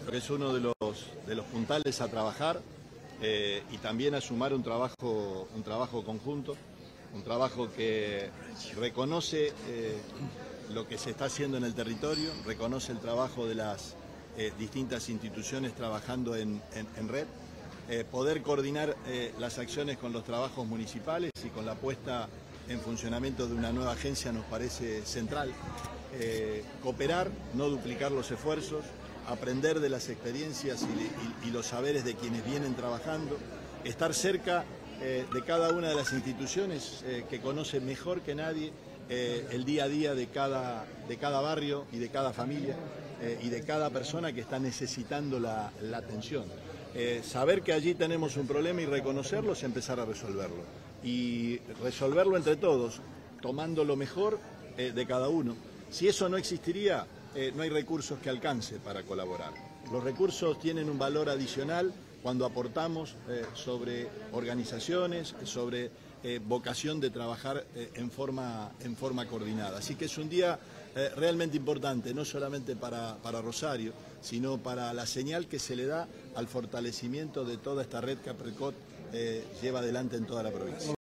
que es uno de los puntales a trabajar y también a sumar un trabajo conjunto, un trabajo que reconoce lo que se está haciendo en el territorio, reconoce el trabajo de las distintas instituciones trabajando en red, poder coordinar las acciones con los trabajos municipales y con la puesta en funcionamiento de una nueva agencia nos parece central. Cooperar, no duplicar los esfuerzos, aprender de las experiencias y los saberes de quienes vienen trabajando, estar cerca de cada una de las instituciones que conoce mejor que nadie el día a día de cada barrio y de cada familia y de cada persona que está necesitando la atención. Saber que allí tenemos un problema y reconocerlo es empezar a resolverlo. Y resolverlo entre todos, tomando lo mejor de cada uno. Si eso no existiría, no hay recursos que alcance para colaborar. Los recursos tienen un valor adicional cuando aportamos sobre organizaciones, sobre vocación de trabajar en forma coordinada. Así que es un día realmente importante, no solamente para Rosario, sino para la señal que se le da al fortalecimiento de toda esta red que APRECOT lleva adelante en toda la provincia.